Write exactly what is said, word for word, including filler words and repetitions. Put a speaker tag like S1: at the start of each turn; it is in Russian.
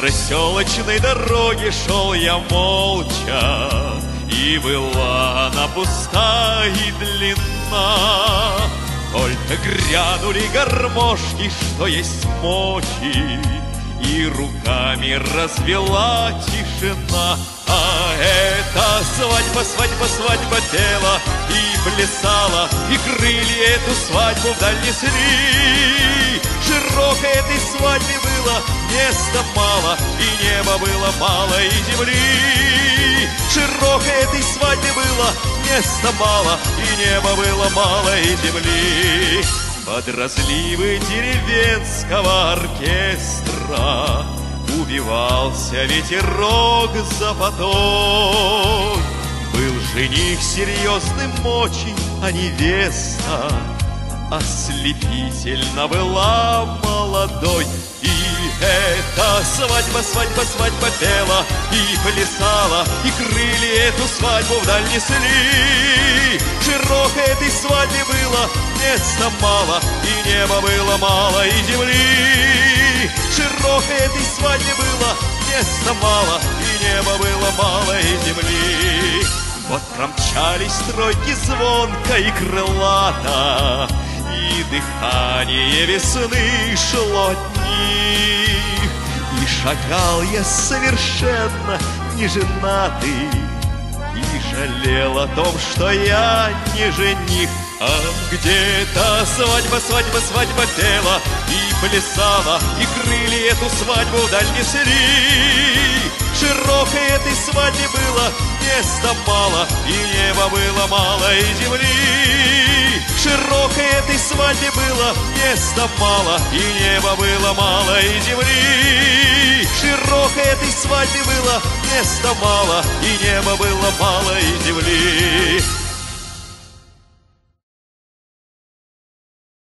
S1: проселочной дороге шел я молча, и была она пуста и длинна. Только грянули гармошки, что есть мочи, и руками развела тишина. А эта свадьба, свадьба, свадьба пела и плясала, и крылья эту свадьбу вдаль несли. Широкой этой свадьбе было места мало, и неба было мало, и земли. Широкой этой свадьбе было места мало, и неба было мало, и земли. Под разливы деревенского оркестра убивался ветерок запатой. Был жених серьезным очень, а невеста ослепительно была молодой. И эта свадьба, свадьба, свадьба пела и плясала, и крылья эту свадьбу вдаль несли. Широкой этой свадьбе было места мало, и неба было мало, и земли. Широкой этой свадьбе было места мало, и неба было мало, и земли. Вот промчались тройки звонко и крылато, и дыхание весны шло от них. И шагал я совершенно неженатый, и жалел о том, что я не жених. А где-то свадьба, свадьба, свадьба пела и плясала, и крылья эту свадьбу вдаль несли. Широкой этой свадьбе было места мало, и неба было мало, и земли. Широкой этой свадьбе было места мало, и неба было мало, и земли. Широкой этой свадьбе было места мало, и неба было мало, и земли.